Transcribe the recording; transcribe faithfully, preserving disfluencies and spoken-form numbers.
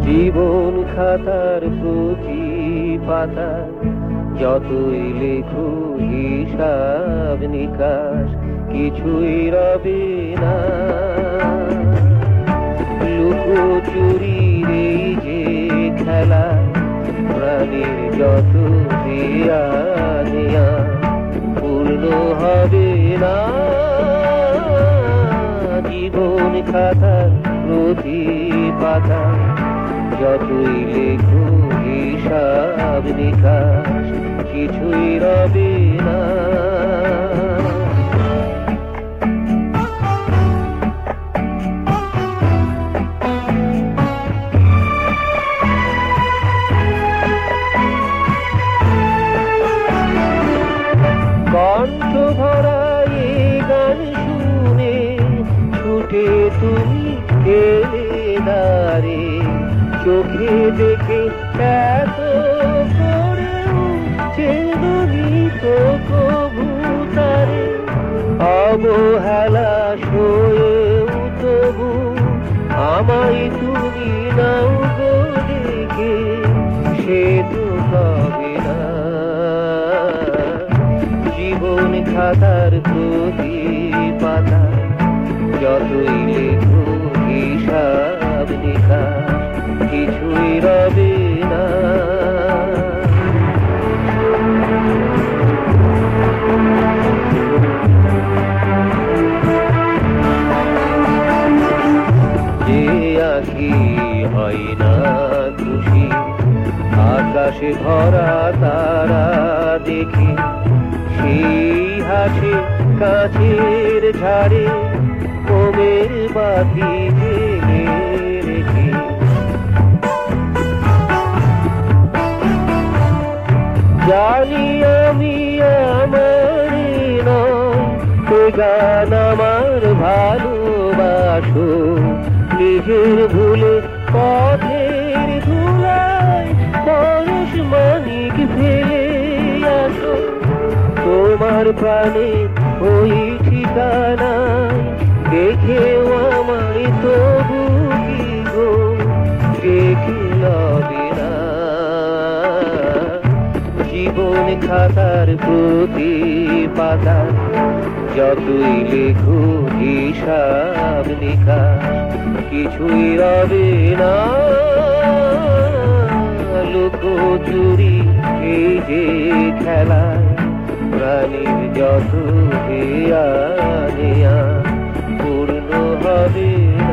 জীবন খাতার প্রতি পাতায় যতই লেখো হিসাব নিকাশ কিছুই রবে না। লুকোচুরির এই যে খেলা প্রাণীর যত দেয়া নেয়া পূর্ণ হবে না। জীবন খাতার প্রতি পাতায় যতই লেখো হিসাব নিকাশ কিছুই রবে না। কণ্ঠ ভরা এই গান শুনে ছুটে তুমি এলে দাঁড়ে, চোখে দেখে এত করেও চেদনি তো কবুতারে। অবহেলা সয়েও তবু আমায় তুমি নাও গো দেখে, সে তো হবে না। জীবন খাতার প্রতি পাতায় যতই লেখো হিসাব নিকাশ কিছুই রবে না। যে আঁকি হয় না খুশি আকাশে ভরা তারা দেখি, সেই হাসে কাছের ঝাড়ে মোমের বাতি জেলে রেখে। জানি আমি আমার নয় এ গান আমার ভালোবাসো, নিজের ভুলে পথের ধুলায় পরশ মানিক ফেলে আসো। তোমার প্রাণে ওই ঠিকানায় দেখেও আমায় তবু কি গো দেখে লবে না। জীবন খাতার প্রতি পাতায় যতই লেখো হিসাব নিকাশ কিছুই রবে না। লুকোচুরি এই যে খেলায় প্রাণীর যত দেয়া নেয়া পূর্ণ হবে।